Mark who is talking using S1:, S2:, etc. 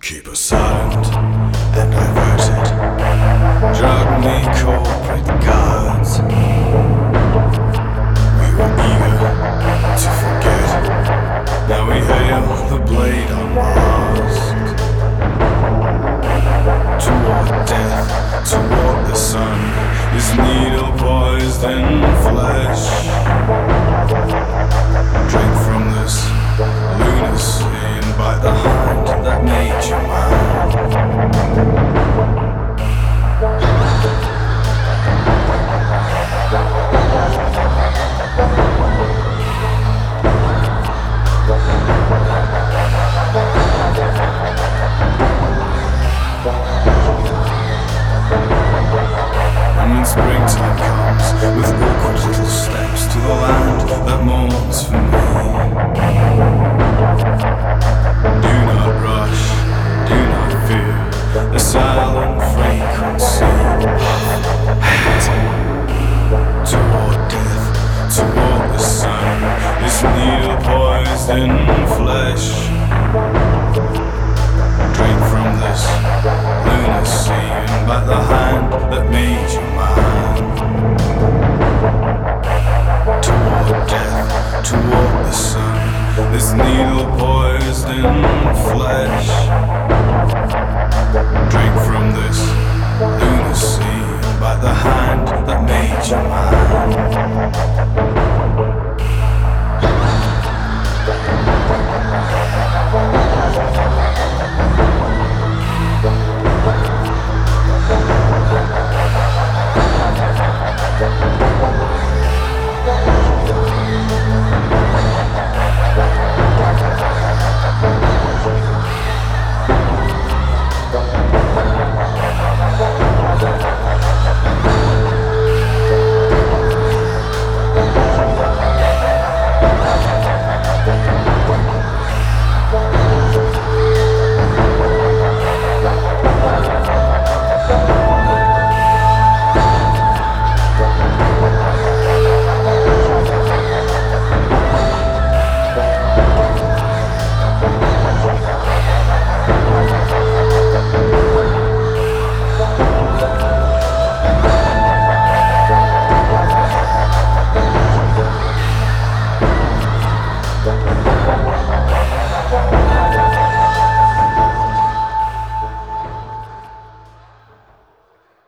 S1: Keep us silent and diverted. Drug me corporate guards. We were eager to forget. Now we hail the blade unmasked. Toward death, toward the sun, is needle poised in flesh. Drink from this lunacy and bite the hand that made you mine. And when springtime comes with awkward little steps to the land that mourns for me, do not rush, do not fear the silent frequency. Toward death, toward the sun, is needle poised in